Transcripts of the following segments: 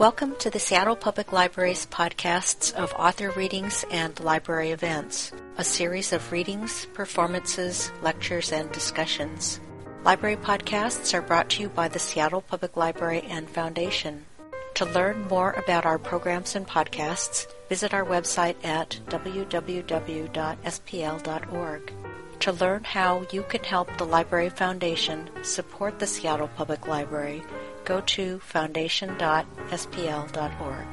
Welcome to the Seattle Public Library's podcasts of author readings and library events, a series of readings, performances, lectures, and discussions. Library podcasts are brought to you by the Seattle Public Library and Foundation. To learn more about our programs and podcasts, visit our website at www.spl.org. To learn how you can help the Library Foundation support the Seattle Public Library, go to foundation.spl.org.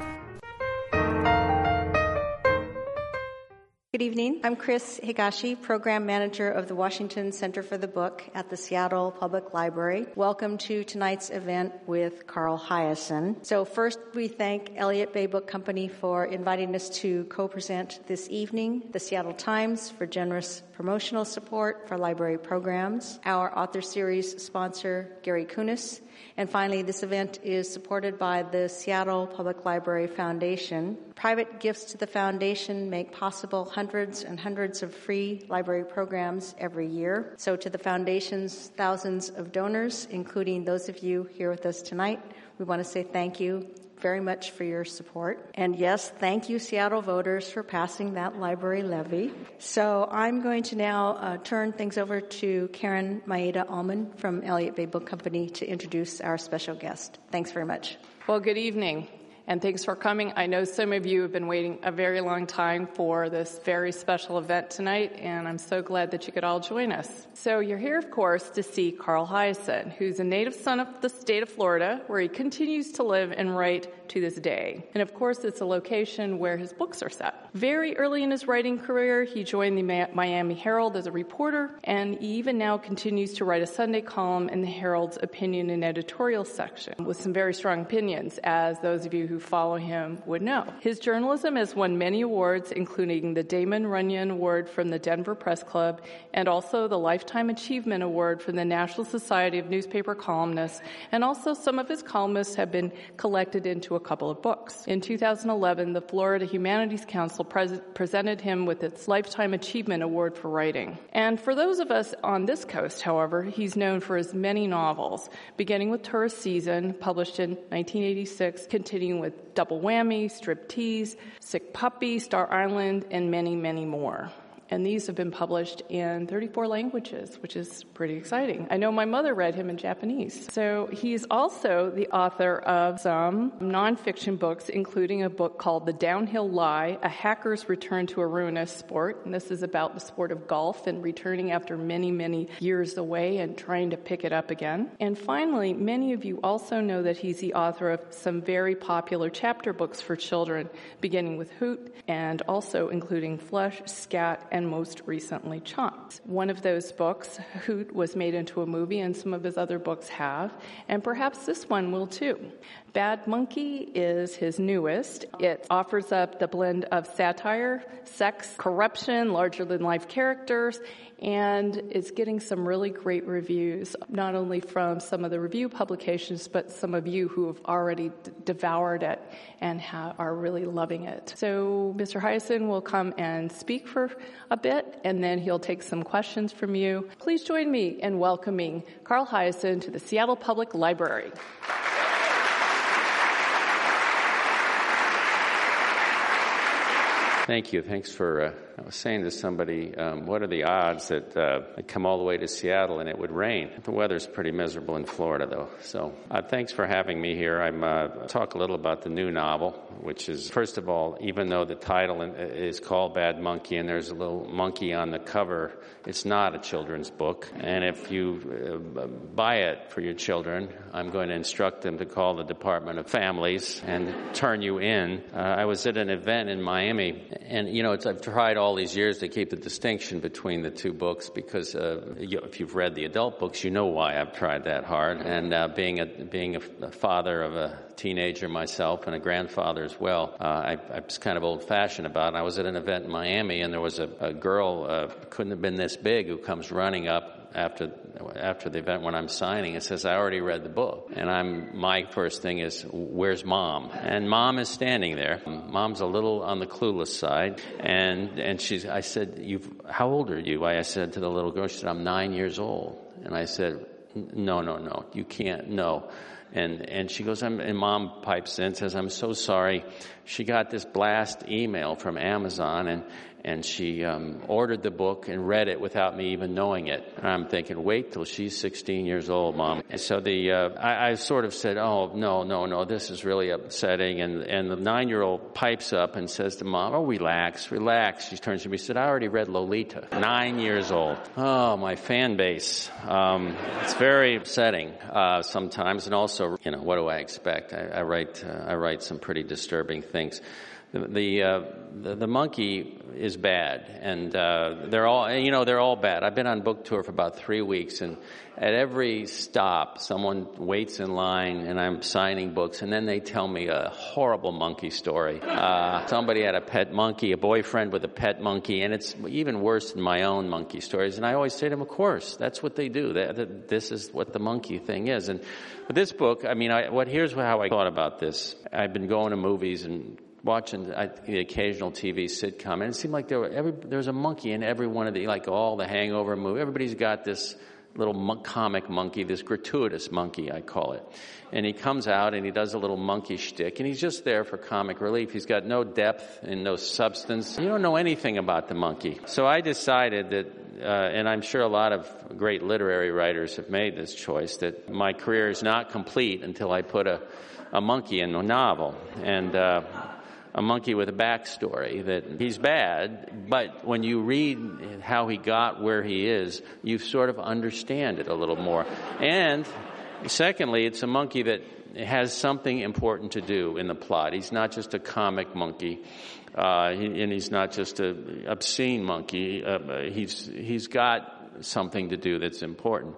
Good evening. I'm Chris Higashi, Program Manager of the Washington Center for the Book at the Seattle Public Library. Welcome to tonight's event with Carl Hiaasen. So first, we thank Elliott Bay Book Company for inviting us to co-present this evening, the Seattle Times for generous promotional support for library programs, our author series sponsor, Gary Kunis, and finally, this event is supported by the Seattle Public Library Foundation. Private gifts to the foundation make possible hundreds and hundreds of free library programs every year. So to the foundation's thousands of donors, including those of you here with us tonight, we want to say thank you very much for your support. And yes, thank you, Seattle voters, for passing that library levy. So I'm going to now turn things over to Karen Maeda-Allman from Elliott Bay Book Company to introduce our special guest. Thanks very much. Well, good evening, and thanks for coming. I know some of you have been waiting a very long time for this very special event tonight, and I'm so glad that you could all join us. So you're here, of course, to see Carl Hiaasen, who's a native son of the state of Florida, where he continues to live and write to this day. And of course, it's a location where his books are set. Very early in his writing career, he joined the Miami Herald as a reporter, and he even now continues to write a Sunday column in the Herald's opinion and editorial section with some very strong opinions, as those of you who follow him would know. His journalism has won many awards, including the Damon Runyon Award from the Denver Press Club and also the Lifetime Achievement Award from the National Society of Newspaper Columnists, and also some of his columnists have been collected into a couple of books. In 2011, the Florida Humanities Council presented him with its Lifetime Achievement Award for writing. And for those of us on this coast, however, he's known for his many novels, beginning with Tourist Season, published in 1986, continuing with Double Whammy, Striptease, Sick Puppy, Star Island, and many, many more. And these have been published in 34 languages, which is pretty exciting. I know my mother read him in Japanese. So he's also the author of some nonfiction books, including a book called The Downhill Lie, A Hacker's Return to a Ruinous Sport. And this is about the sport of golf and returning after many, many years away and trying to pick it up again. And finally, many of you also know that he's the author of some very popular chapter books for children, beginning with Hoot and also including Flush, Scat, and most recently Chomps. One of those books, Hoot, was made into a movie, and some of his other books have, and perhaps this one will too. Bad Monkey is his newest. It offers up the blend of satire, sex, corruption, larger-than-life characters, and it's getting some really great reviews, not only from some of the review publications, but some of you who have already devoured it and are really loving it. So Mr. Hiaasen will come and speak for a bit, and then he'll take some questions from you. Please join me in welcoming Carl Hiaasen to the Seattle Public Library. Thank you. Thanks for, I was saying to somebody, what are the odds that I'd come all the way to Seattle and it would rain? The weather's pretty miserable in Florida, though. So thanks for having me here. I'm talk a little about the new novel, which is, first of all, even though the title is called Bad Monkey and there's a little monkey on the cover, it's not a children's book. And if you buy it for your children, I'm going to instruct them to call the Department of Families and turn you in. I was at an event in Miami. And, you know, I've tried all these years to keep the distinction between the two books because if you've read the adult books, you know why I've tried that hard. And being a father of a teenager myself and a grandfather as well, I was kind of old-fashioned about it. I was at an event in Miami, and there was a girl, couldn't have been this big, who comes running up after the event when I'm signing and says, I already read the book. And my first thing is, where's Mom? And Mom is standing there. Mom's a little on the clueless side. And I said, how old are you? I said to the little girl, she said, I'm 9 years old. And I said, no, you can't, no. And she goes, and Mom pipes in and says, I'm so sorry. She got this blast email from Amazon, and she ordered the book and read it without me even knowing it. And I'm thinking, wait till she's 16 years old, Mom. And so I sort of said, oh, no, this is really upsetting. And the 9-year-old pipes up and says to Mom, oh, relax. She turns to me and said, I already read Lolita. 9 years old. Oh, my fan base. It's very upsetting sometimes. And also, what do I expect? I write some pretty disturbing things. The monkey is bad, and they're all bad. I've been on book tour for about 3 weeks, and at every stop, someone waits in line, and I'm signing books, and then they tell me a horrible monkey story. Somebody had a pet monkey, a boyfriend with a pet monkey, and it's even worse than my own monkey stories. And I always say to them, of course, that's what they do. This is what the monkey thing is. And with this book, here's how I thought about this. I've been going to movies and watching the occasional TV sitcom, and it seemed like there's a monkey in every one of like all the Hangover movies. Everybody's got this little comic monkey, this gratuitous monkey, I call it. And he comes out and he does a little monkey shtick, and he's just there for comic relief. He's got no depth and no substance. You don't know anything about the monkey. So I decided that, and I'm sure a lot of great literary writers have made this choice, that my career is not complete until I put a monkey in a novel. And a monkey with a backstory, that he's bad, but when you read how he got where he is, you sort of understand it a little more. And secondly, it's a monkey that has something important to do in the plot. He's not just a comic monkey, and he's not just an obscene monkey. He's got something to do that's important.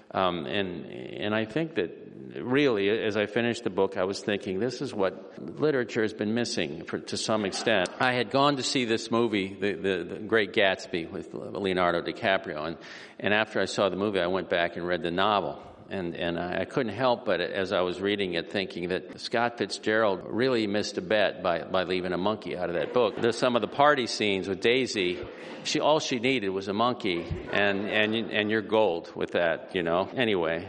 And I think that really, as I finished the book, I was thinking, this is what literature has been missing to some extent. I had gone to see this movie, The Great Gatsby, with Leonardo DiCaprio, and after I saw the movie, I went back and read the novel. And I couldn't help but, as I was reading it, thinking that Scott Fitzgerald really missed a bet by leaving a monkey out of that book. There's some of the party scenes with Daisy. All she needed was a monkey, and you're gold with that, Anyway,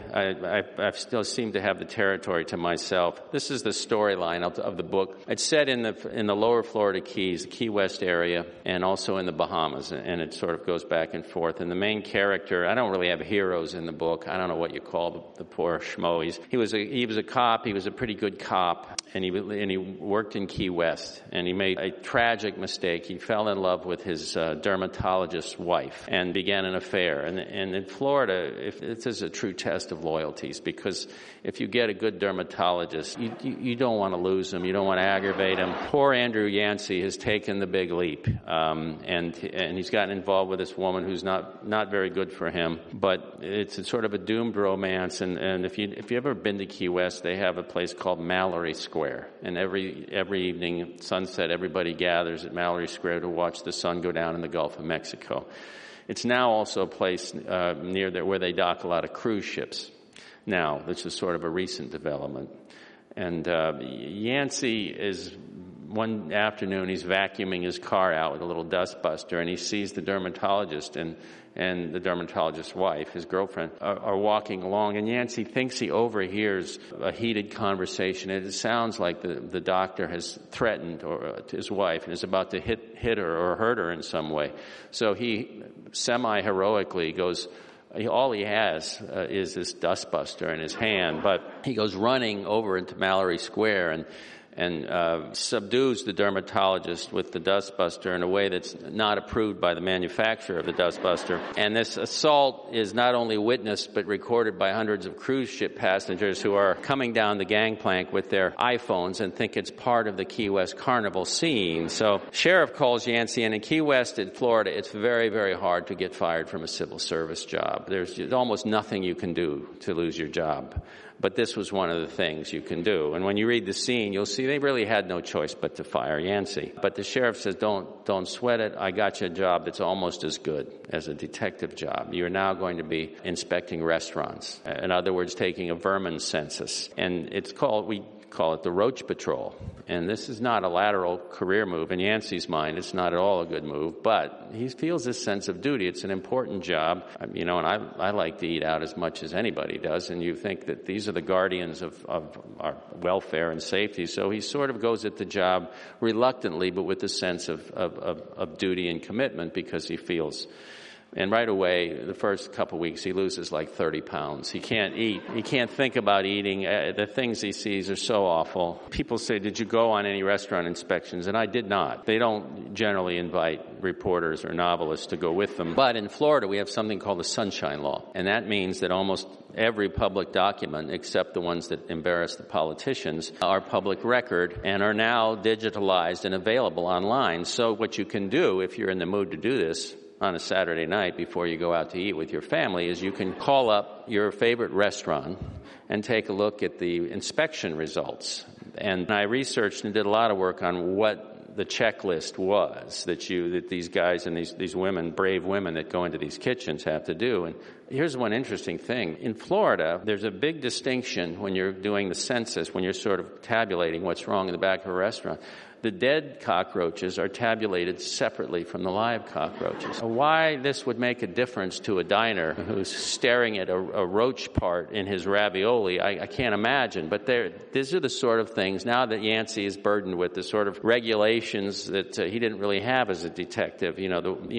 I still seem to have the territory to myself. This is the storyline of the book. It's set in the lower Florida Keys, the Key West area, and also in the Bahamas, and it sort of goes back and forth. And the main character, I don't really have heroes in the book. I don't know what you call the poor schmo. He was a cop. He was a pretty good cop, and he worked in Key West, and he made a tragic mistake. He fell in love with his dermatologist's wife and began an affair. And in Florida, this is a true test of loyalties, because if you get a good dermatologist, you don't want to lose him. You don't want to aggravate him. Poor Andrew Yancey has taken the big leap, and he's gotten involved with this woman who's not very good for him. But it's sort of a doomed romance. And if you ever been to Key West, they have a place called Mallory Square, and every evening at sunset, everybody gathers at Mallory Square to watch the sun go down in the Gulf of Mexico. It's now also a place near there where they dock a lot of cruise ships now, which is sort of a recent development. And Yancey is, one afternoon, he's vacuuming his car out with a little dustbuster, and he sees the dermatologist and the dermatologist's wife, his girlfriend, are walking along, and Yancey thinks he overhears a heated conversation, and it sounds like the doctor has threatened his wife and is about to hit her or hurt her in some way. So he semi-heroically goes, all he has is this dustbuster in his hand, but he goes running over into Mallory Square and subdues the dermatologist with the dustbuster in a way that's not approved by the manufacturer of the dustbuster. And this assault is not only witnessed but recorded by hundreds of cruise ship passengers who are coming down the gangplank with their iPhones and think it's part of the Key West carnival scene. So sheriff calls Yancey, and in Key West in Florida, it's very, very hard to get fired from a civil service job. There's almost nothing you can do to lose your job. But this was one of the things you can do. And when you read the scene, you'll see they really had no choice but to fire Yancey. But the sheriff says, don't sweat it. I got you a job that's almost as good as a detective job. You're now going to be inspecting restaurants. In other words, taking a vermin census. And it's called, we call it the Roach Patrol. And this is not a lateral career move. In Yancey's mind, it's not at all a good move, but he feels this sense of duty. It's an important job, and I like to eat out as much as anybody does, and you think that these are the guardians of our welfare and safety. So he sort of goes at the job reluctantly, but with a sense of duty and commitment, because he feels. And right away, the first couple of weeks, he loses like 30 pounds. He can't eat. He can't think about eating. The things he sees are so awful. People say, did you go on any restaurant inspections? And I did not. They don't generally invite reporters or novelists to go with them. But in Florida, we have something called the Sunshine Law. And that means that almost every public document, except the ones that embarrass the politicians, are public record and are now digitalized and available online. So what you can do, if you're in the mood to do this, on a Saturday night before you go out to eat with your family, is you can call up your favorite restaurant and take a look at the inspection results. And I researched and did a lot of work on what the checklist was that these guys and these women, brave women that go into these kitchens, have to do. And here's one interesting thing. In Florida, there's a big distinction when you're doing the census, when you're sort of tabulating what's wrong in the back of a restaurant. The dead cockroaches are tabulated separately from the live cockroaches. Why this would make a difference to a diner who's staring at a roach part in his ravioli, I can't imagine. But these are the sort of things, now that Yancey is burdened with the sort of regulations that he didn't really have as a detective. You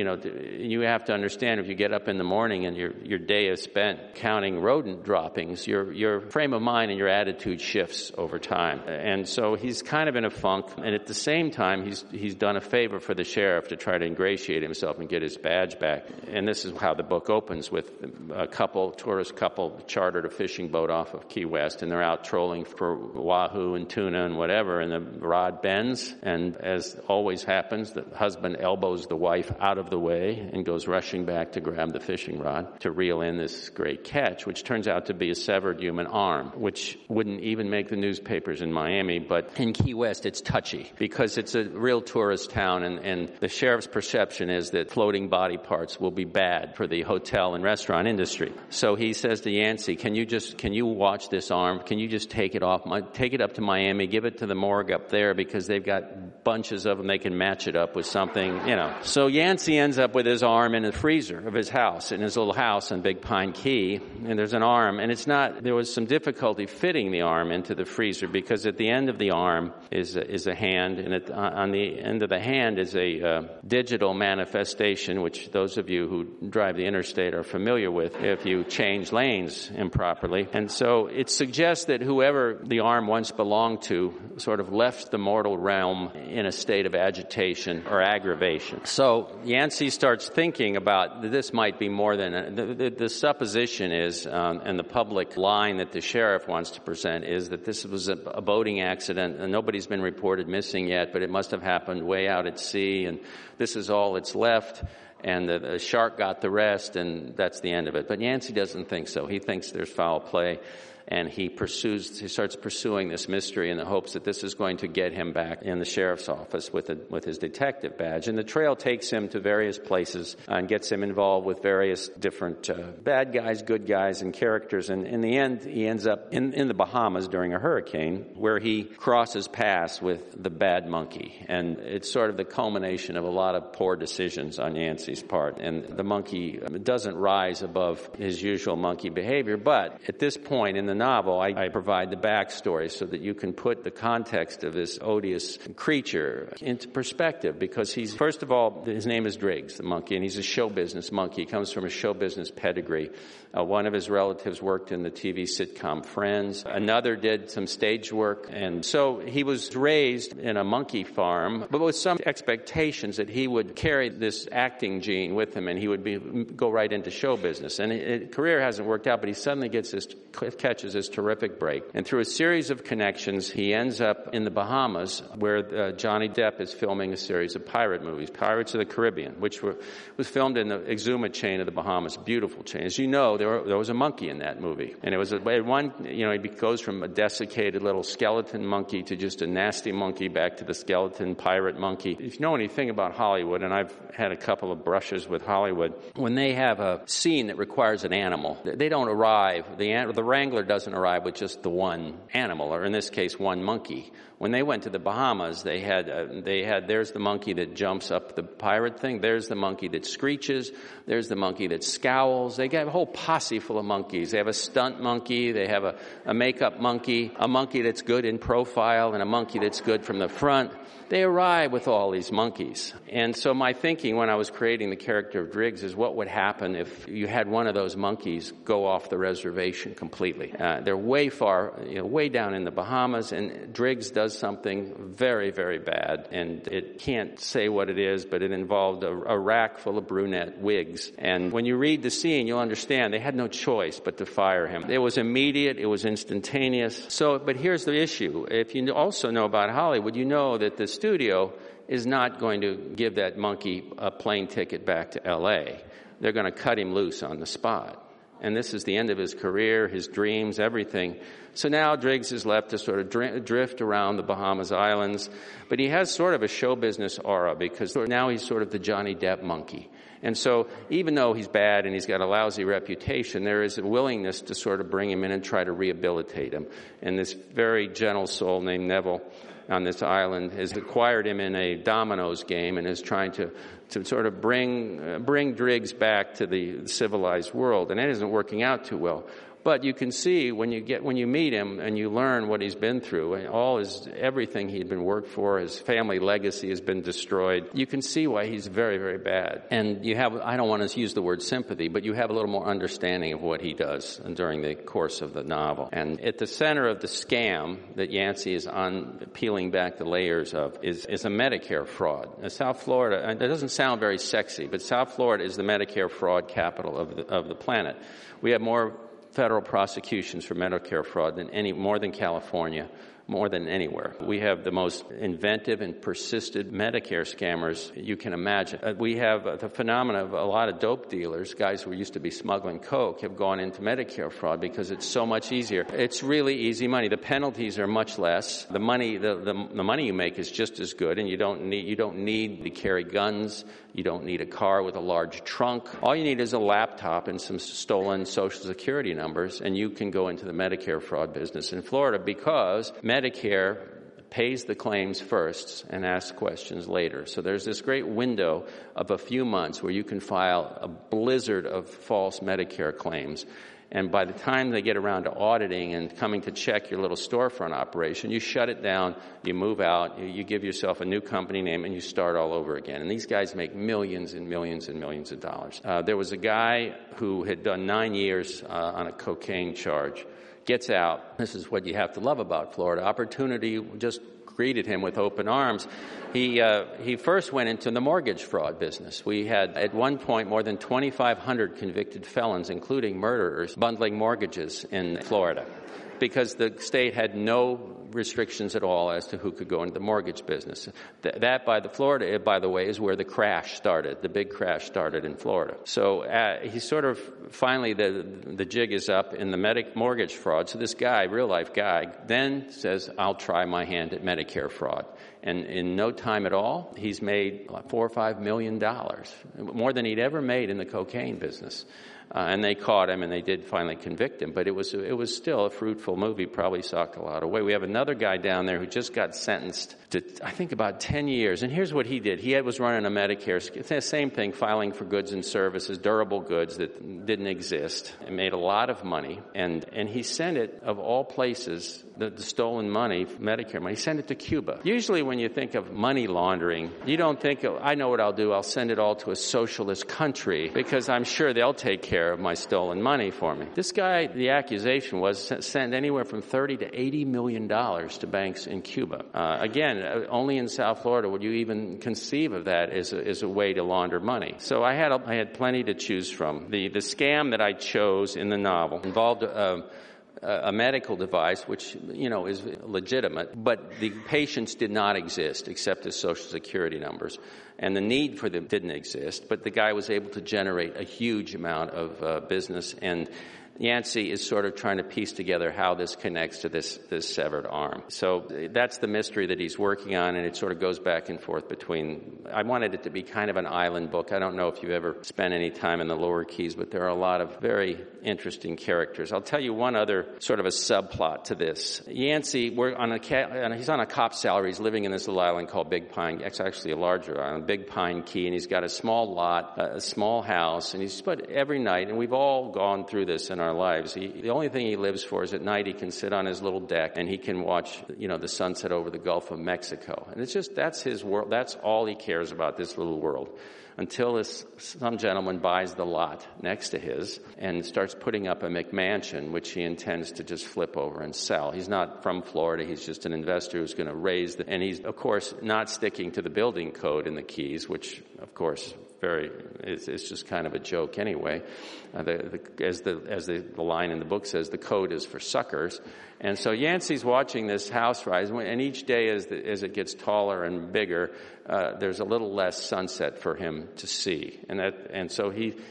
have to understand, if you get up in the morning and your day is spent counting rodent droppings, your frame of mind and your attitude shifts over time. And so he's kind of in a funk, and at the same time, he's done a favor for the sheriff to try to ingratiate himself and get his badge back. And this is how the book opens, with a tourist couple chartered a fishing boat off of Key West, and they're out trolling for wahoo and tuna and whatever, and the rod bends, and as always happens, the husband elbows the wife out of the way and goes rushing back to grab the fishing rod to reel in this great catch, which turns out to be a severed human arm, which wouldn't even make the newspapers in Miami, but in Key West it's touchy, because it's a real tourist town, and the sheriff's perception is that floating body parts will be bad for the hotel and restaurant industry. So he says to Yancey, can you watch this arm? Can you just take it up to Miami, give it to the morgue up there, because they've got bunches of them, they can match it up with something, So Yancey ends up with his arm in the freezer of his house, in his little house in Big Pine Key, and there's an arm, and there was some difficulty fitting the arm into the freezer, because at the end of the arm is a hand, and on the end of the hand is a digital manifestation, which those of you who drive the interstate are familiar with if you change lanes improperly. And so it suggests that whoever the arm once belonged to sort of left the mortal realm in a state of agitation or aggravation. So Yancey starts thinking about this might be more than the supposition is, and the public line that the sheriff wants to present is that this was a boating accident, and nobody's been reported missing yet, but it must have happened way out at sea, and this is all that's left, and the shark got the rest, and that's the end of it. But Yancey doesn't think so. He thinks there's foul play, and he starts pursuing this mystery in the hopes that this is going to get him back in the sheriff's office with his detective badge. And the trail takes him to various places and gets him involved with various different bad guys, good guys, and characters. And in the end, he ends up in the Bahamas during a hurricane, where he crosses paths with the bad monkey. And it's sort of the culmination of a lot of poor decisions on Yancey's part. And the monkey doesn't rise above his usual monkey behavior. But at this point in the novel, I provide the backstory so that you can put the context of this odious creature into perspective, because first of all, his name is Driggs, the monkey, and he's a show business monkey. He comes from a show business pedigree. One of his relatives worked in the TV sitcom Friends. Another did some stage work. And so he was raised in a monkey farm, but with some expectations that he would carry this acting gene with him and he would go right into show business. And his career hasn't worked out, but he suddenly catches this terrific break. And through a series of connections, he ends up in the Bahamas, where Johnny Depp is filming a series of pirate movies, Pirates of the Caribbean, which was filmed in the Exuma chain of the Bahamas, beautiful chain. As you know, there was a monkey in that movie. And it was he goes from a desiccated little skeleton monkey to just a nasty monkey back to the skeleton pirate monkey. If you know anything about Hollywood, and I've had a couple of brushes with Hollywood, when they have a scene that requires an animal, they don't arrive. The Wrangler doesn't arrive with just the one animal, or in this case, one monkey. When they went to the Bahamas, they had there's the monkey that jumps up the pirate thing, there's the monkey that screeches, there's the monkey that scowls. They got a whole posse full of monkeys. They have a stunt monkey, they have a makeup monkey, a monkey that's good in profile, and a monkey that's good from the front. They arrive with all these monkeys. And so my thinking when I was creating the character of Driggs is what would happen if you had one of those monkeys go off the reservation completely. They're way far, way down in the Bahamas, and Driggs does something very, very bad. And it can't say what it is, but it involved a rack full of brunette wigs. And when you read the scene, you'll understand they had no choice but to fire him. It was immediate. It was instantaneous. But here's the issue. If you also know about Hollywood, you know that the studio is not going to give that monkey a plane ticket back to L.A. They're going to cut him loose on the spot. And this is the end of his career, his dreams, everything. So now Driggs is left to sort of drift around the Bahamas Islands. But he has sort of a show business aura because now he's sort of the Johnny Depp monkey. And so even though he's bad and he's got a lousy reputation, there is a willingness to sort of bring him in and try to rehabilitate him. And this very gentle soul named Neville on this island has acquired him in a dominoes game and is trying to sort of bring Driggs back to the civilized world. And that isn't working out too well. But you can see when you meet him and you learn what he's been through, and everything he'd been worked for, his family legacy has been destroyed. You can see why he's very, very bad. And I don't want to use the word sympathy, but you have a little more understanding of what he does during the course of the novel. And at the center of the scam that Yancey is on peeling back the layers of is a Medicare fraud. Now, South Florida, it doesn't sound very sexy, but South Florida is the Medicare fraud capital of the planet. We have more federal prosecutions for Medicare fraud more than California, more than anywhere. We have the most inventive and persistent Medicare scammers you can imagine. We have the phenomena of a lot of dope dealers, guys who used to be smuggling coke, have gone into Medicare fraud because it's so much easier. It's really easy money. The penalties are much less. The money you make is just as good, and you don't need to carry guns. You don't need a car with a large trunk. All you need is a laptop and some stolen Social Security numbers, and you can go into the Medicare fraud business in Florida because Medicare pays the claims first and asks questions later. So there's this great window of a few months where you can file a blizzard of false Medicare claims. And by the time they get around to auditing and coming to check your little storefront operation, you shut it down, you move out, you give yourself a new company name, and you start all over again. And these guys make millions and millions and millions of dollars. There was a guy who had done 9 years on a cocaine charge, gets out. This is what you have to love about Florida. Opportunity just greeted him with open arms. He first went into the mortgage fraud business. We had, at one point, more than 2,500 convicted felons, including murderers, bundling mortgages in Florida because the state had no restrictions at all as to who could go into the mortgage business. Florida, by the way, is where the crash started. The big crash started in Florida. So he sort of, finally, the jig is up in the mortgage fraud. So this guy, real-life guy, then says, I'll try my hand at Medicare fraud. And in no time at all, he's made $4 or $5 million, more than he'd ever made in the cocaine business. And they caught him, and they did finally convict him. But it was still a fruitful movie, probably socked a lot away. We have another guy down there who just got sentenced to, I think, about 10 years. And here's what he did. He was running a Medicare, it's the same thing, filing for goods and services, durable goods that didn't exist, and made a lot of money. And he sent it, of all places, the stolen money, Medicare money, he sent it to Cuba. Usually when you think of money laundering, you don't think, I know what I'll do, I'll send it all to a socialist country because I'm sure they'll take care of my stolen money for me. This guy, the accusation was sent anywhere from $30 to $80 million to banks in Cuba. Again, only in South Florida would you even conceive of that as a way to launder money. So I had plenty to choose from. The scam that I chose in the novel involved a medical device, which, is legitimate, but the patients did not exist except as Social Security numbers. And the need for them didn't exist, but the guy was able to generate a huge amount of business. And Yancey is sort of trying to piece together how this connects to this severed arm. So that's the mystery that he's working on, and it sort of goes back and forth between... I wanted it to be kind of an island book. I don't know if you've ever spent any time in the Lower Keys, but there are a lot of very interesting characters. I'll tell you one other sort of a subplot to this. Yancey, he's on a cop salary. He's living in this little island called Big Pine. It's actually a larger island, Big Pine Key, and he's got a small lot, a small house, and he's put every night, and we've all gone through this in our lives. The only thing he lives for is at night he can sit on his little deck and he can watch, the sunset over the Gulf of Mexico. And that's his world. That's all he cares about, this little world. Until some gentleman buys the lot next to his and starts putting up a McMansion, which he intends to just flip over and sell. He's not from Florida. He's just an investor who's going to raise and he's, of course, not sticking to the building code in the Keys, which, of course, it's just kind of a joke anyway. As the line in the book says, the code is for suckers. And so Yancey's watching this house rise, and each day as it gets taller and bigger, there's a little less sunset for him to see. And so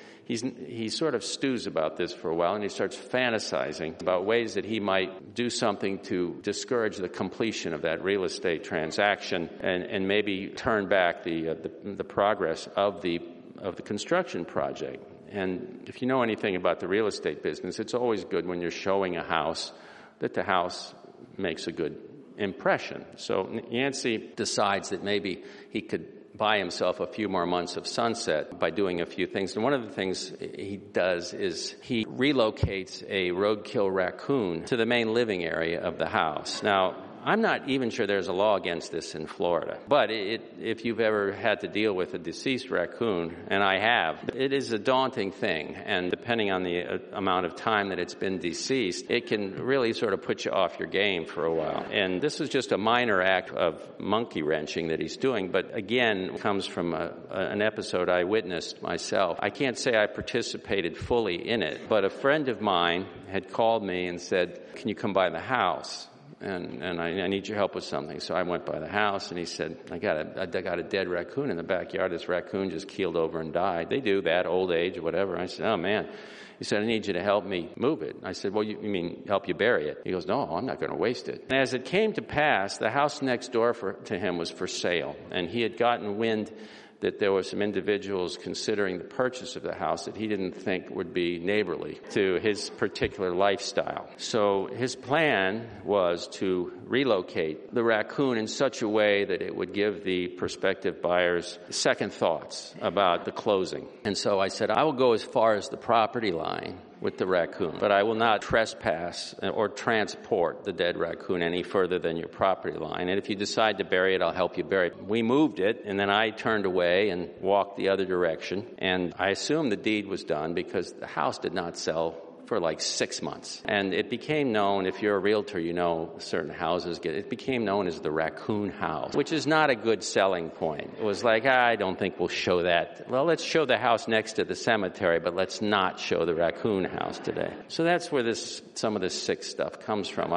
he sort of stews about this for a while, and he starts fantasizing about ways that he might do something to discourage the completion of that real estate transaction and maybe turn back the progress of the construction project. And if you know anything about the real estate business, it's always good when you're showing a house that the house makes a good impression. So Yancey decides that maybe he could buy himself a few more months of sunset by doing a few things. And one of the things he does is he relocates a roadkill raccoon to the main living area of the house. Now, I'm not even sure there's a law against this in Florida. But if you've ever had to deal with a deceased raccoon, and I have, it is a daunting thing. And depending on the amount of time that it's been deceased, it can really sort of put you off your game for a while. And this is just a minor act of monkey wrenching that he's doing. But again, it comes from an episode I witnessed myself. I can't say I participated fully in it, but a friend of mine had called me and said, "Can you come by the house? And I need your help with something." So I went by the house, and he said, I got a dead raccoon in the backyard. This raccoon just keeled over and died. They do that, old age or whatever. I said, "Oh, man." He said, "I need you to help me move it." I said, "Well, you mean help you bury it?" He goes, "No, I'm not going to waste it." And as it came to pass, the house next door to him was for sale, and he had gotten wind that there were some individuals considering the purchase of the house that he didn't think would be neighborly to his particular lifestyle. So his plan was to relocate the raccoon in such a way that it would give the prospective buyers second thoughts about the closing. And so I said, "I will go as far as the property line with the raccoon, but I will not trespass or transport the dead raccoon any further than your property line. And if you decide to bury it, I'll help you bury it." We moved it, and then I turned away and walked the other direction. And I assumed the deed was done because the house did not sell for like 6 months. And it became known, if you're a realtor, you know certain houses it became known as the raccoon house, which is not a good selling point. It was like, I don't think we'll show that. Well, let's show the house next to the cemetery, but let's not show the raccoon house today. So that's where some of this sick stuff comes from.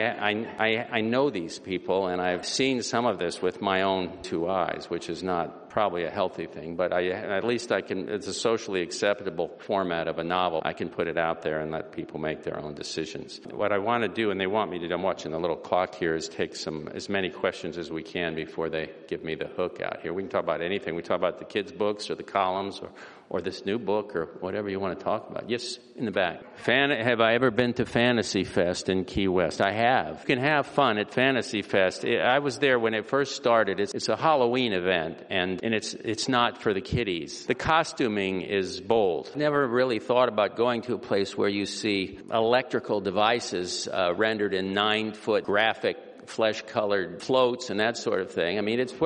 I know these people, and I've seen some of this with my own two eyes, which is not probably a healthy thing, but at least it's a socially acceptable format of a novel. I can put it out there and let people make their own decisions. What I want to do, and they want me to do, I'm watching the little clock here, is take as many questions as we can before they give me the hook out here. We can talk about anything. We talk about the kids' books or the columns or this new book or whatever you want to talk about. Yes, in the back. Have I ever been to Fantasy Fest in Key West? I have. You can have fun at Fantasy Fest. I was there when it first started. It's a Halloween event, and it's not for the kiddies. The costuming is bold. Never really thought about going to a place where you see electrical devices rendered in 9-foot graphic flesh-colored floats and that sort of thing. I mean, it's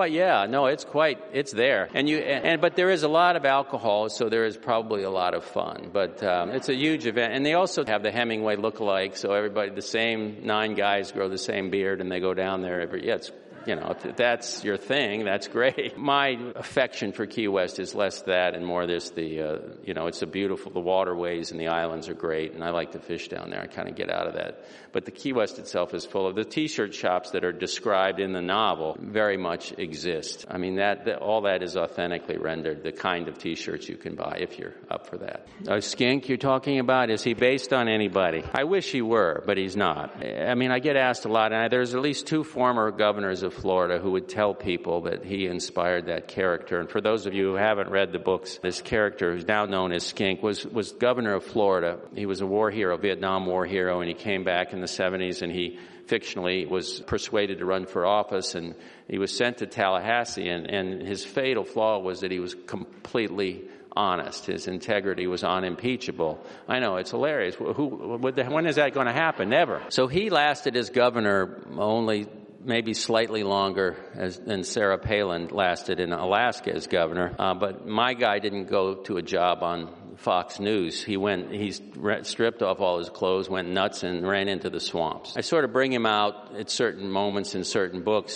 there. But there is a lot of alcohol, so there is probably a lot of fun. But it's a huge event. And they also have the Hemingway look-alike, so everybody, the same 9 guys grow the same beard, and they go down there if that's your thing, that's great. My affection for Key West is less that and more this, it's a beautiful, the waterways and the islands are great, and I like to fish down there. I kind of get out of that. But the Key West itself is full of the T-shirt shops that are described in the novel very much exist. I mean, all that is authentically rendered, the kind of T-shirts you can buy if you're up for that. Skink you're talking about, is he based on anybody? I wish he were, but he's not. I mean, I get asked a lot, and there's at least 2 former governors of Florida who would tell people that he inspired that character. And for those of you who haven't read the books, this character, who's now known as Skink, was governor of Florida. He was a war hero, Vietnam War hero, and he came back in the 70s, and he fictionally was persuaded to run for office, and he was sent to Tallahassee, and his fatal flaw was that he was completely honest. His integrity was unimpeachable. I know, it's hilarious. When is that going to happen? Never. So he lasted as governor only maybe slightly longer than Sarah Palin lasted in Alaska as governor. But my guy didn't go to a job on Fox News. He stripped off all his clothes, went nuts, and ran into the swamps. I sort of bring him out at certain moments in certain books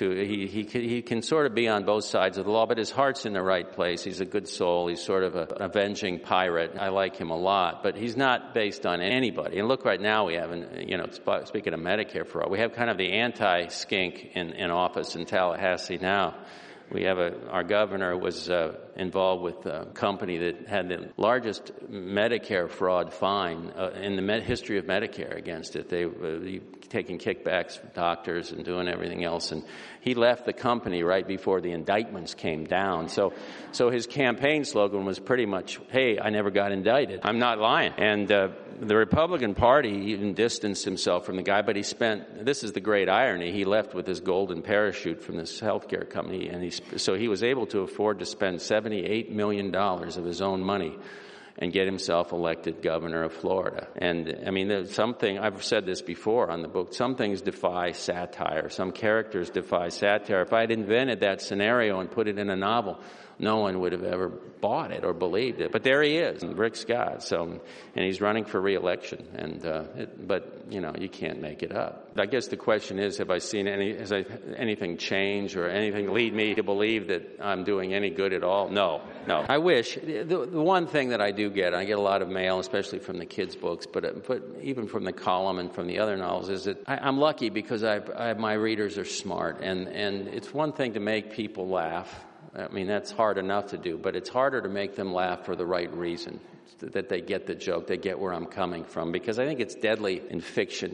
he can sort of be on both sides of the law, but his heart's in the right place. He's a good soul. He's sort of an avenging pirate. I like him a lot, but he's not based on anybody. And look, right now we have, speaking of Medicare fraud, we have kind of the anti-skink in office in Tallahassee now. We have our governor was involved with a company that had the largest Medicare fraud fine in the history of Medicare against it. They were taking kickbacks from doctors and doing everything else. And he left the company right before the indictments came down. So his campaign slogan was pretty much, hey, I never got indicted. I'm not lying. And the Republican Party even distanced himself from the guy, but this is the great irony, he left with his golden parachute from this healthcare company, and so he was able to afford to spend $78 million of his own money and get himself elected governor of Florida. And I mean, there's something, I've said this before on the book, some things defy satire, some characters defy satire. If I'd invented that scenario and put it in a novel, no one would have ever bought it or believed it. But there he is, Rick Scott. And he's running for re-election. But you can't make it up. I guess the question is, have I seen anything change or anything lead me to believe that I'm doing any good at all? No. I wish. The one thing that I do get, I get a lot of mail, especially from the kids' books, but even from the column and from the other novels, is that I'm lucky because my readers are smart. And it's one thing to make people laugh. I mean, that's hard enough to do, but it's harder to make them laugh for the right reason, that they get the joke, they get where I'm coming from, because I think it's deadly in fiction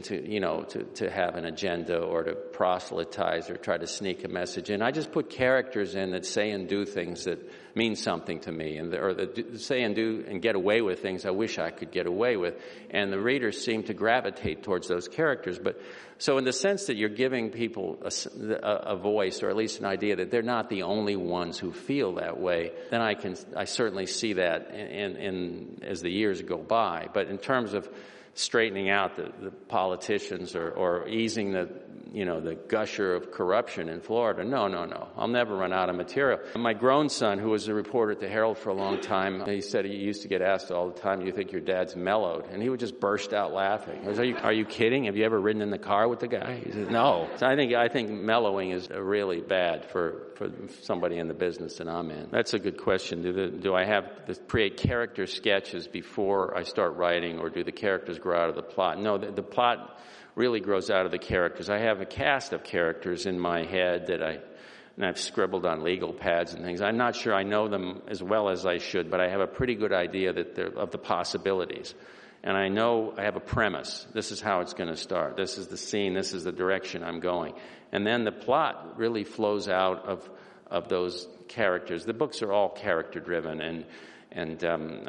to have an agenda or to proselytize or try to sneak a message in. I just put characters in that say and do things that mean something to me, or that say and do and get away with things I wish I could get away with, and the readers seem to gravitate towards those characters. But so in the sense that you're giving people a voice, or at least an idea that they're not the only ones who feel that way, then I certainly see that in as the years go by. But in terms of straightening out the politicians or easing the gusher of corruption in Florida, no. I'll never run out of material. My grown son, who was a reporter at the Herald for a long time, he said he used to get asked all the time, "Do you think your dad's mellowed?" And he would just burst out laughing. I was, "Are you kidding? Have you ever ridden in the car with the guy?" He said, "No." So I think mellowing is really bad for somebody in the business that I'm in. That's a good question. Do I have to create character sketches before I start writing, or do the characters grow out of the plot? No, the plot really grows out of the characters. I have a cast of characters in my head that I've scribbled on legal pads and things. I'm not sure I know them as well as I should, but I have a pretty good idea of the possibilities. And I know I have a premise. This is how it's going to start. This is the scene. This is the direction I'm going. And then the plot really flows out of those characters. The books are all character driven, and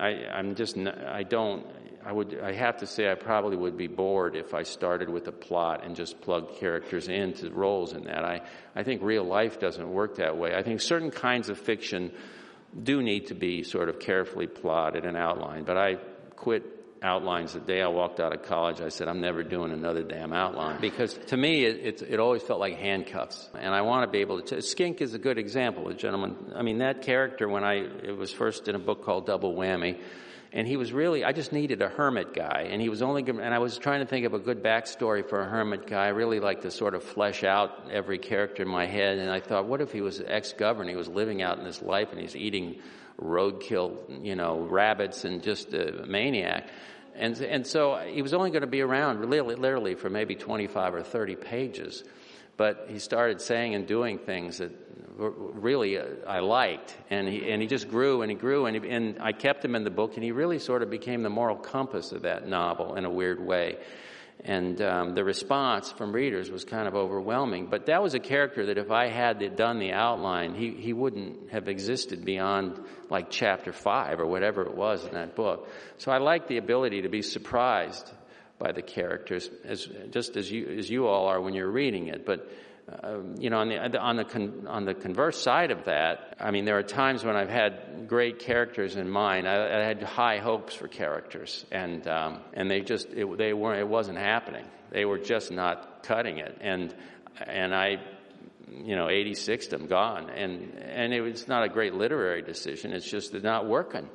I have to say I probably would be bored if I started with a plot and just plugged characters into roles in that. I think real life doesn't work that way. I think certain kinds of fiction do need to be sort of carefully plotted and outlined, but I quit outlines the day I walked out of college. I said, I'm never doing another damn outline, because to me it always felt like handcuffs, and I want to be able to. Skink is a good example. The gentleman, I mean, that character, when it was first in a book called Double Whammy, And he was really, I just needed a hermit guy. And he was only, and I was trying to think of a good backstory for a hermit guy. I really like to sort of flesh out every character in my head. And I thought, what if he was ex-governor? He was living out in this life and he's eating roadkill, rabbits and just a maniac. And so he was only going to be around literally for maybe 25 or 30 pages. But he started saying and doing things that really I liked, and he just grew and he grew, and I kept him in the book, and he really sort of became the moral compass of that novel in a weird way. And the response from readers was kind of overwhelming. But that was a character that if I had done the outline, he wouldn't have existed beyond like chapter 5 or whatever it was in that book. So I like the ability to be surprised by the characters, just as you all are when you're reading it. But on the converse side of that, I mean, there are times when I've had great characters in mind. I had high hopes for characters, and it wasn't happening. They were just not cutting it, and I 86'd them, gone, and it was not a great literary decision. It's just they're not working.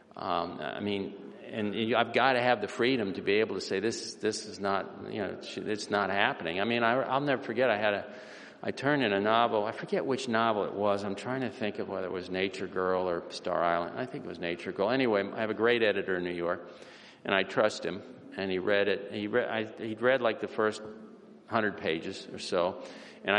And I've got to have the freedom to be able to say this is not, it's not happening. I mean, I'll never forget. I turned in a novel. I forget which novel it was. I'm trying to think of whether it was Nature Girl or Star Island. I think it was Nature Girl. Anyway, I have a great editor in New York, and I trust him. And he read it. He'd read like the first 100 pages or so. And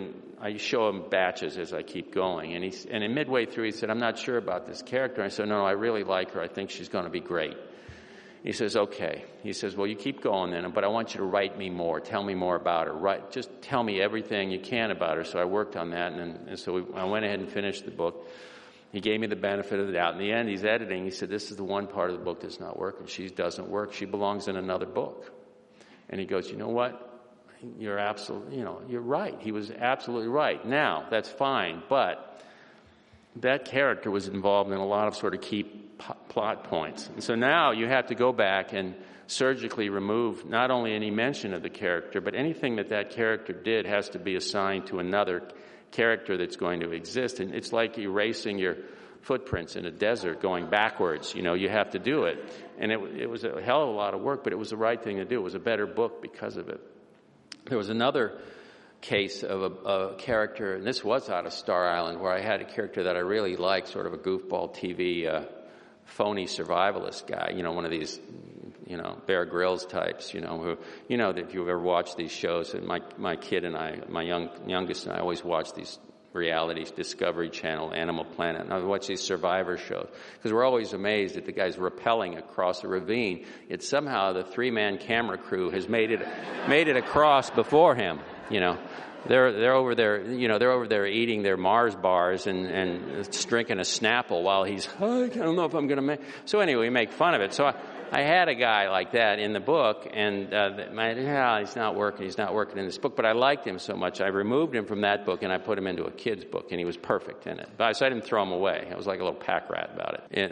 I show him batches as I keep going. And in midway through, he said, "I'm not sure about this character." I said, "No, I really like her. I think she's going to be great." He says, "Okay." He says, "Well, you keep going then, but I want you to write me more. Tell me more about her. Just tell me everything you can about her." So I worked on that, and so I went ahead and finished the book. He gave me the benefit of the doubt. In the end, he's editing. He said, "This is the one part of the book that's not working. She doesn't work. She belongs in another book." And he goes, "You know what? You're right." He was absolutely right. Now, that's fine, but that character was involved in a lot of sort of key plot points. And so now you have to go back and surgically remove not only any mention of the character, but anything that character did has to be assigned to another character that's going to exist. And it's like erasing your footprints in a desert going backwards. You have to do it. And it was a hell of a lot of work, but it was the right thing to do. It was a better book because of it. There was another case of a character, and this was out of Star Island, where I had a character that I really liked, sort of a goofball TV phony survivalist guy, one of these, Bear Grylls types, who, that if you've ever watched these shows, and my kid and I, my youngest and I always watch these realities, Discovery Channel, Animal Planet, and I watch these survivor shows, because we're always amazed that the guy's rappelling across a ravine, yet somehow the 3-man camera crew has made it across before him. They're over there eating their Mars bars and drinking a Snapple while he's, I don't know if I'm going to make. So anyway, we make fun of it. So I had a guy like that in the book, and he's not working in this book. But I liked him so much, I removed him from that book and I put him into a kid's book, and he was perfect in it. But I didn't throw him away. I was like a little pack rat about it. And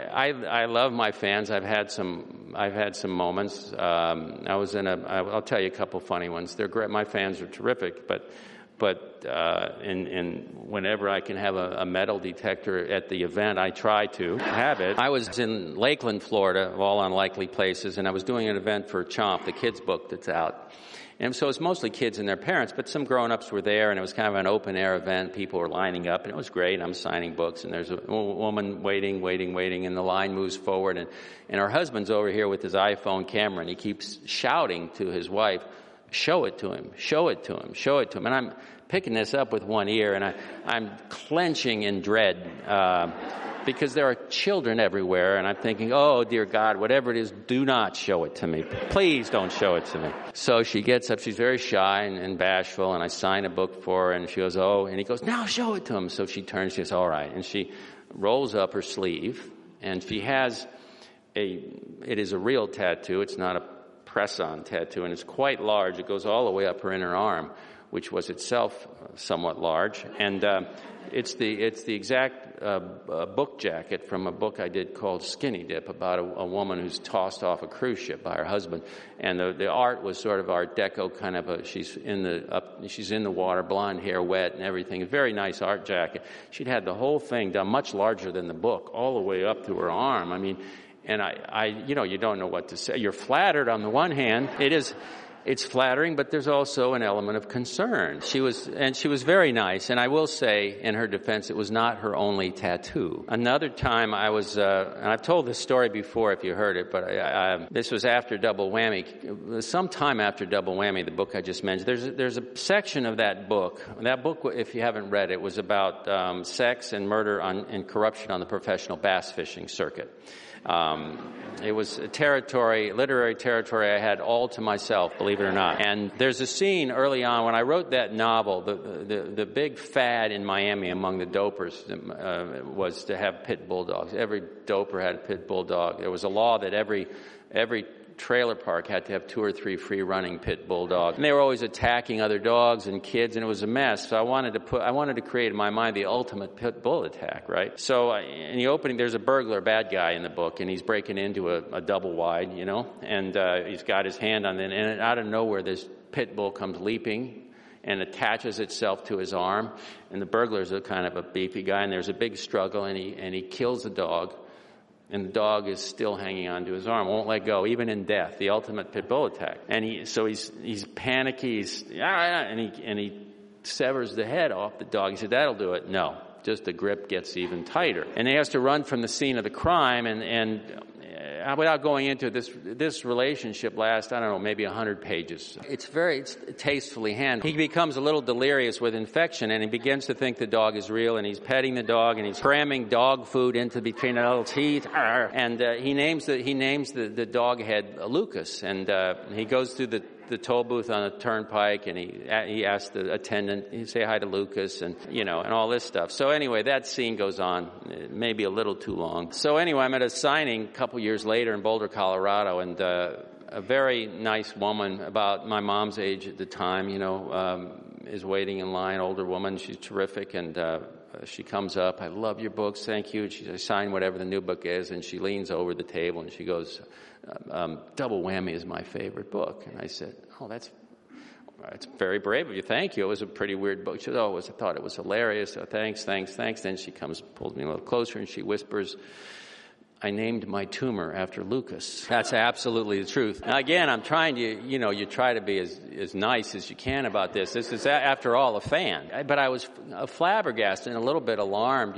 I love my fans. I've had some moments. I'll tell you a couple funny ones. They're great. My fans are terrific, but whenever I can have a metal detector at the event, I try to have it. I was in Lakeland, Florida, of all unlikely places, and I was doing an event for Chomp, the kids' book that's out. And so it's mostly kids and their parents, but some grown-ups were there, and it was kind of an open-air event. People were lining up, and it was great. I'm signing books, and there's a woman waiting, and the line moves forward, and her husband's over here with his iPhone camera, and he keeps shouting to his wife, "Show it to him, show it to him, show it to him." And I'm picking this up with one ear, and I'm clenching in dread because there are children everywhere, and I'm thinking, oh, dear God, whatever it is, do not show it to me. Please don't show it to me. So she gets up. She's very shy and bashful, and I sign a book for her, and she goes, "Oh," and he goes, "Now show it to him." So she turns, she says, "All right," and she rolls up her sleeve, and she has it is a real tattoo. It's not a press-on tattoo, and it's quite large. It goes all the way up her inner arm, which was itself somewhat large. And it's the exact book jacket from a book I did called Skinny Dip, about a woman who's tossed off a cruise ship by her husband. And the art was sort of Art Deco, kind of she's in the water, blonde hair, wet and everything. A very nice art jacket. She'd had the whole thing done much larger than the book, all the way up to her arm. I mean, And you don't know what to say. You're flattered on the one hand. It's flattering, but there's also an element of concern. She was very nice, and I will say, in her defense, it was not her only tattoo. Another time I was, and I've told this story before if you heard it, but this was after Double Whammy. Sometime after Double Whammy, the book I just mentioned, there's a section of that book. That book, if you haven't read it, was about sex and murder and corruption on the professional bass fishing circuit. It was a literary territory I had all to myself, believe it or not. And there's a scene early on when I wrote that novel, the big fad in Miami among the dopers was to have pit bulldogs. Every doper had a pit bulldog. There was a law that every trailer park had to have 2 or 3 free-running pit bulldogs. And they were always attacking other dogs and kids, and it was a mess. So I wanted to create in my mind the ultimate pit bull attack, right? So in the opening, there's a burglar, bad guy in the book, and he's breaking into a double wide, and he's got his hand on it, and out of nowhere, this pit bull comes leaping and attaches itself to his arm, and the burglar's a kind of a beefy guy, and there's a big struggle, and he kills the dog. And the dog is still hanging onto his arm, won't let go, even in death, the ultimate pit bull attack. And he's panicky, and he severs the head off the dog. He said, "That'll do it." No, just the grip gets even tighter. And he has to run from the scene of the crime, and without going into this relationship lasts, I don't know, maybe 100 pages. It's tastefully handled. He becomes a little delirious with infection, and he begins to think the dog is real, and he's petting the dog, and he's cramming dog food into between the little teeth, and he names the dog head Lucas, and he goes through the toll booth on the turnpike, and he asks the attendant, he say hi to Lucas, and and all this stuff. So anyway, that scene goes on, maybe a little too long. So anyway, I'm at a signing a couple years later in Boulder, Colorado, and a very nice woman, about my mom's age at the time, is waiting in line, older woman. She's terrific, and she comes up, "I love your books, thank you." I sign whatever the new book is, and she leans over the table and she goes, "Double Whammy is my favorite book." And I said, "Oh, that's very brave of you. Thank you. It was a pretty weird book." She said, I thought it was hilarious. Oh, thanks. Then she pulls me a little closer, and she whispers, "I named my tumor after Lucas." That's absolutely the truth. Now, again, I'm trying to, you try to be as nice as you can about this. This is, after all, a fan. But I was flabbergasted and a little bit alarmed,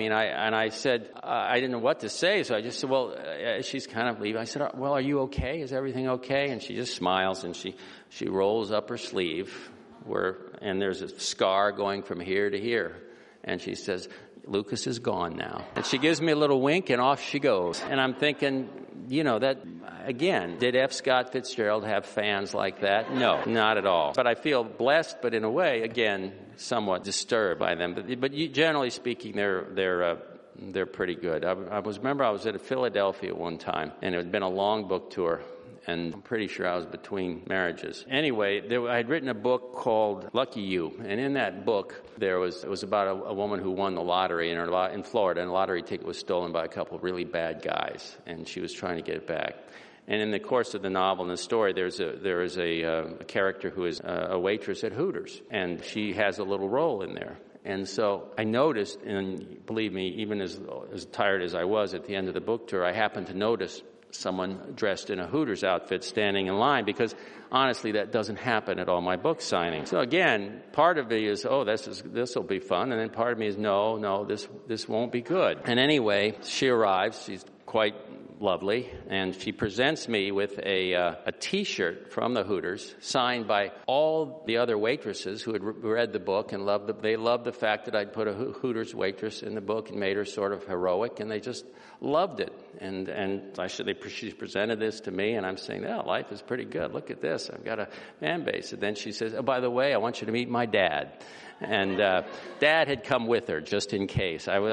I said, I didn't know what to say, so I just said, well, she's kind of leaving. I said, well, are you okay? Is everything okay? And she just smiles, and she rolls up her sleeve, and there's a scar going from here to here. And she says, "Lucas is gone now." And she gives me a little wink, and off she goes. And I'm thinking, that, again, did F. Scott Fitzgerald have fans like that? No, not at all. But I feel blessed, but in a way, again, somewhat disturbed by them. But generally speaking, they're pretty good. I was at Philadelphia one time, and it had been a long book tour. And I'm pretty sure I was between marriages. Anyway, I had written a book called Lucky You. And in that book, it was about a woman who won the lottery in Florida, and the lottery ticket was stolen by a couple of really bad guys, and she was trying to get it back. And in the course of the novel and the story, there is a character who is a waitress at Hooters, and she has a little role in there. And so I noticed, and believe me, even as tired as I was at the end of the book tour, I happened to notice someone dressed in a Hooters outfit standing in line, because honestly that doesn't happen at all my book signings. So again, part of me is, this will be fun, and then part of me is, no, this won't be good. And anyway, she arrives. She's quite lovely, and she presents me with a T-shirt from the Hooters, signed by all the other waitresses who had read the book and they loved the fact that I'd put a Hooters waitress in the book and made her sort of heroic, and they just loved it. And she presented this to me, and I'm saying, life is pretty good. Look at this. I've got a fan base. And then she says, "Oh, by the way, I want you to meet my dad." And Dad had come with her just in case. I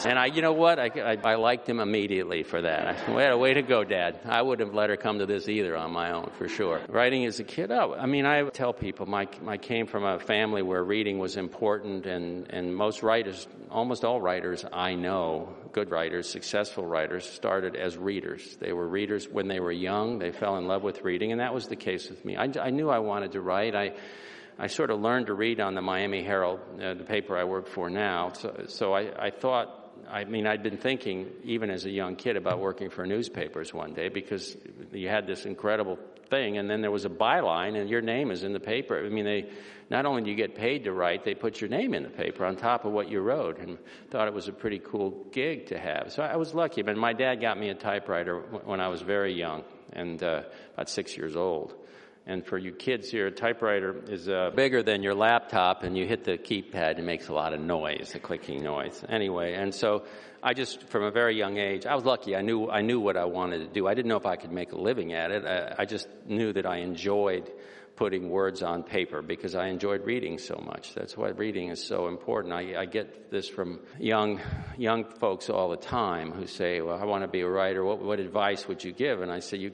liked him immediately for that. I said, way to go, Dad. I wouldn't have let her come to this either on my own, for sure. Writing as a kid, I tell people, I came from a family where reading was important, and almost all writers I know, good writers, successful writers, started as readers. They were readers when they were young. They fell in love with reading, and that was the case with me. I knew I wanted to write. I sort of learned to read on the Miami Herald, the paper I work for now. So I thought I'd been thinking, even as a young kid, about working for newspapers one day, because you had this incredible thing, and then there was a byline, and your name is in the paper. Not only do you get paid to write, they put your name in the paper on top of what you wrote, and thought it was a pretty cool gig to have. So I was lucky. But my dad got me a typewriter when I was very young, and about 6 years old. And for you kids here, a typewriter is bigger than your laptop, and you hit the keypad, it makes a lot of noise, a clicking noise. Anyway, and so I just, from a very young age, I was lucky. I knew what I wanted to do. I didn't know if I could make a living at it. I just knew that I enjoyed putting words on paper because I enjoyed reading so much. That's why reading is so important. I get this from young folks all the time who say, well, I want to be a writer. What advice would you give? And I say, you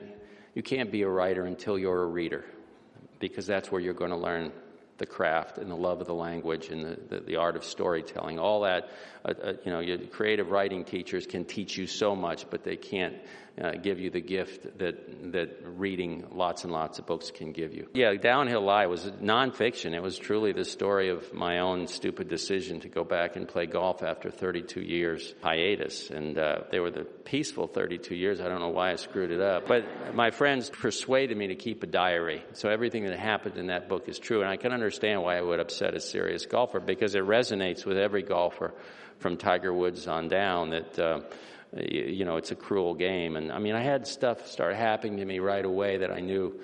can't be a writer until you're a reader, because that's where you're going to learn the craft and the love of the language and the art of storytelling. All that, your creative writing teachers can teach you so much, but they can't give you the gift that reading lots and lots of books can give you. Yeah, Downhill Lie was nonfiction. It was truly the story of my own stupid decision to go back and play golf after 32 years hiatus. And they were the peaceful 32 years. I don't know why I screwed it up. But my friends persuaded me to keep a diary. So everything that happened in that book is true. And I can understand why it would upset a serious golfer, because it resonates with every golfer from Tiger Woods on down that... it's a cruel game. And I had stuff start happening to me right away that I knew.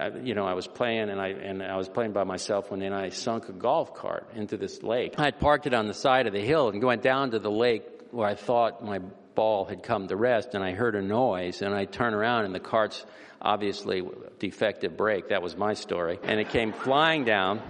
I was playing and I was playing by myself when then I sunk a golf cart into this lake. I had parked it on the side of the hill and went down to the lake where I thought my ball had come to rest, and I heard a noise, and I turned around and the cart's obviously defective brake. That was my story. And it came flying down,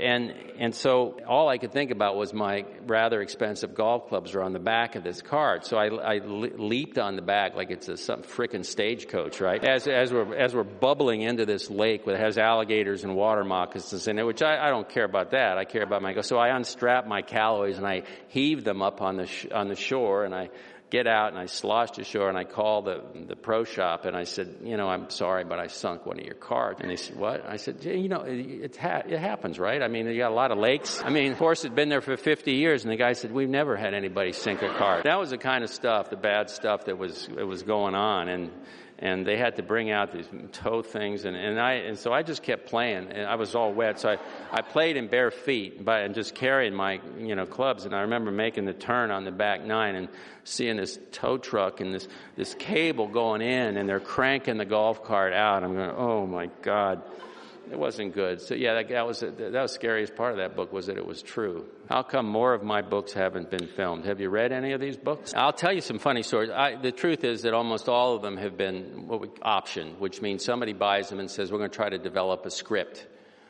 and so all I could think about was my rather expensive golf clubs are on the back of this cart. So I leaped on the back like it's some frickin' stagecoach, right? As we're bubbling into this lake that has alligators and water moccasins in it, which I don't care about that. I care about my golf. So I unstrapped my Callaways and I heaved them up on the shore, and I get out and I sloshed ashore, and I called the pro shop and I said, I'm sorry, but I sunk one of your carts. And they said, what? I said, it happens, right? You got a lot of lakes. Of course, it'd been there for 50 years, and the guy said, we've never had anybody sink a cart. That was the kind of stuff, the bad stuff that was going on, and they had to bring out these tow things, and so I just kept playing, and I was all wet, so I played in bare feet, and just carrying my clubs, and I remember making the turn on the back nine and seeing this tow truck and this cable going in, and they're cranking the golf cart out. I'm going, oh my God. It wasn't good. So yeah, that was the scariest part of that book, was that it was true. How come more of my books haven't been filmed? Have you read any of these books? I'll tell you some funny stories. The truth is that almost all of them have been optioned, which means somebody buys them and says, we're going to try to develop a script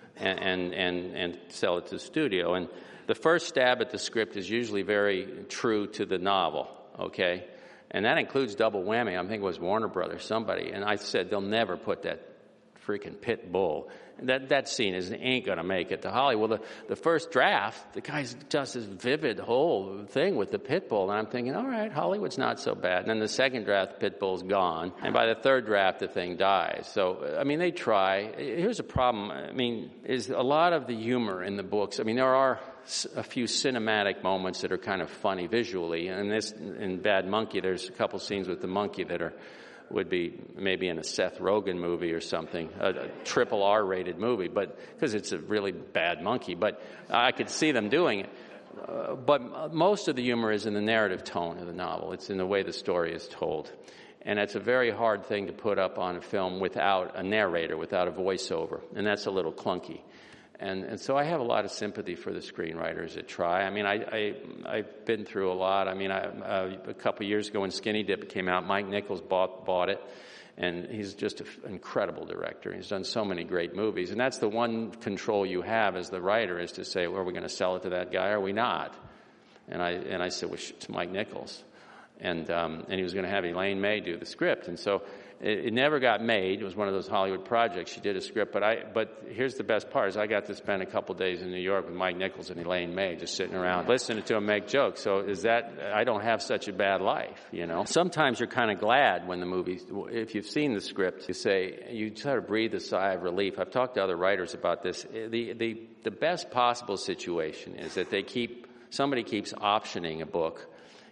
and sell it to the studio. And the first stab at the script is usually very true to the novel, okay? And that includes Double Whammy. I think it was Warner Brothers, somebody. And I said, they'll never put that freaking pit bull. That scene ain't going to make it to Hollywood. Well, the first draft, the guy's just this vivid whole thing with the pit bull. And I'm thinking, all right, Hollywood's not so bad. And then the second draft, the pit bull's gone. And by the third draft, the thing dies. So, they try. Here's a problem. Is a lot of the humor in the books. There are a few cinematic moments that are kind of funny visually. And in Bad Monkey, there's a couple scenes with the monkey that would be maybe in a Seth Rogen movie or something, a triple R-rated movie, but because it's a really bad monkey. But I could see them doing it. But most of the humor is in the narrative tone of the novel. It's in the way the story is told. And it's a very hard thing to put up on a film without a narrator, without a voiceover. And that's a little clunky. And so I have a lot of sympathy for the screenwriters that try. I've been through a lot. A couple of years ago when Skinny Dip came out, Mike Nichols bought it, and he's just an incredible director. He's done so many great movies, and that's the one control you have as the writer, is to say, well, are we going to sell it to that guy or are we not? And I said, well, it's Mike Nichols, and he was going to have Elaine May do the script, and so. It never got made. It was one of those Hollywood projects. She did a script, but here's the best part: is I got to spend a couple days in New York with Mike Nichols and Elaine May, just sitting around listening to them make jokes. So I don't have such a bad life, Sometimes you're kind of glad when the movie, if you've seen the script, you sort of breathe a sigh of relief. I've talked to other writers about this. The best possible situation is that somebody keeps optioning a book.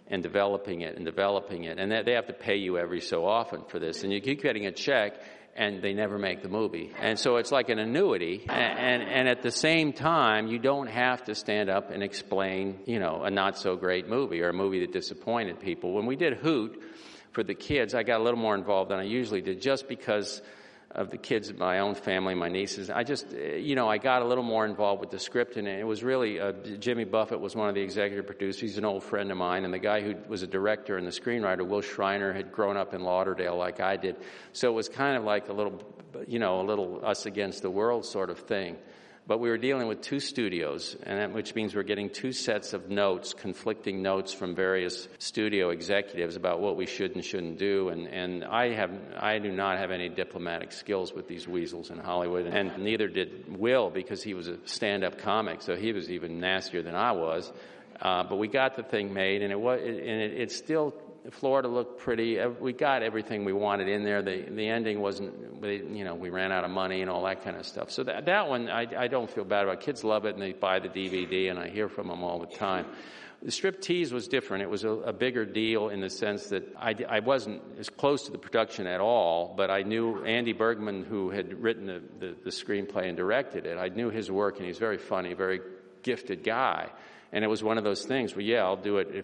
and developing it. And they have to pay you every so often for this. And you keep getting a check, and they never make the movie. And so it's like an annuity. And at the same time, you don't have to stand up and explain, a not-so-great movie or a movie that disappointed people. When we did Hoot for the kids, I got a little more involved than I usually did, just because of the kids in my own family, my nieces. I just, I got a little more involved with the script, and it was really, Jimmy Buffett was one of the executive producers. He's an old friend of mine, and the guy who was a director and the screenwriter, Will Schreiner, had grown up in Lauderdale like I did. So it was kind of like a little us against the world sort of thing. But we were dealing with two studios, which means we're getting two sets of notes, conflicting notes from various studio executives about what we should and shouldn't do. And I do not have any diplomatic skills with these weasels in Hollywood, and neither did Will, because he was a stand-up comic, so he was even nastier than I was. But we got the thing made, and it still. Florida looked pretty. We got everything we wanted in there. The ending wasn't, we ran out of money and all that kind of stuff. So that one, I don't feel bad about. Kids love it, and they buy the DVD, and I hear from them all the time. The Striptease was different. It was a bigger deal in the sense that I wasn't as close to the production at all, but I knew Andy Bergman, who had written the screenplay and directed it. I knew his work, and he's very funny, very gifted guy. And it was one of those things where, I'll do it.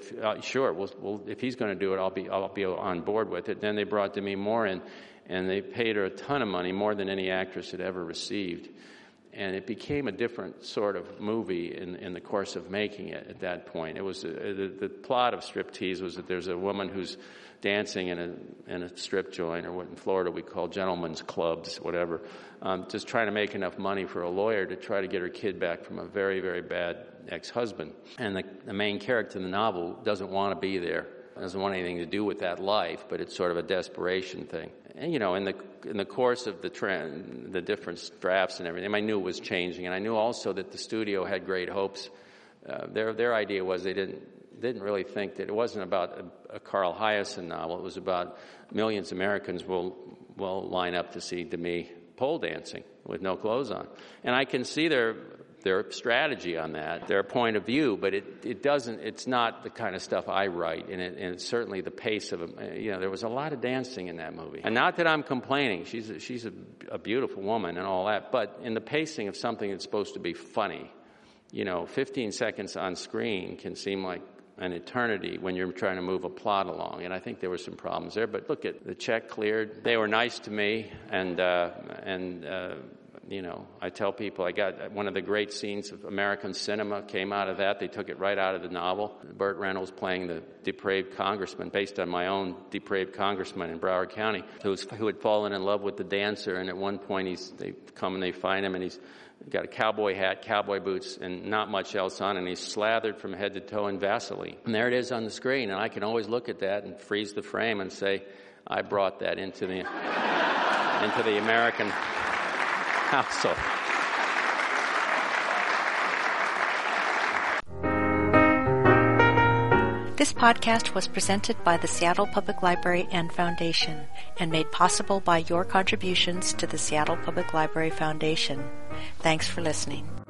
If he's going to do it, I'll be on board with it. Then they brought Demi Moore in, and they paid her a ton of money, more than any actress had ever received. And it became a different sort of movie in the course of making it at that point. It was the plot of Striptease was that there's a woman who's dancing in a strip joint, or what in Florida we call gentlemen's clubs, whatever, just trying to make enough money for a lawyer to try to get her kid back from a very, very bad ex-husband. And the main character in the novel doesn't want to be there, doesn't want anything to do with that life, but it's sort of a desperation thing. And, in the course of the different drafts and everything, I knew it was changing, and I knew also that the studio had great hopes. Their idea was they didn't really think that it wasn't about a Carl Hiaasen novel. It was about millions of Americans will line up to see Demi pole dancing with no clothes on. And I can see their strategy on that, their point of view, but it's not the kind of stuff I write, and it's certainly the pace of there was a lot of dancing in that movie. And not that I'm complaining, she's a beautiful woman and all that, but in the pacing of something that's supposed to be funny, 15 seconds on screen can seem like an eternity when you're trying to move a plot along, and I think there were some problems there. But look, the check cleared. They were nice to me, and I tell people I got one of the great scenes of American cinema came out of that. They took it right out of the novel. Burt Reynolds playing the depraved congressman, based on my own depraved congressman in Broward County, who had fallen in love with the dancer, and at one point they come and they find him, and he's got a cowboy hat, cowboy boots, and not much else on, and he's slathered from head to toe in Vaseline. And there it is on the screen, and I can always look at that and freeze the frame and say, I brought that into the American household. This podcast was presented by the Seattle Public Library and Foundation and made possible by your contributions to the Seattle Public Library Foundation. Thanks for listening.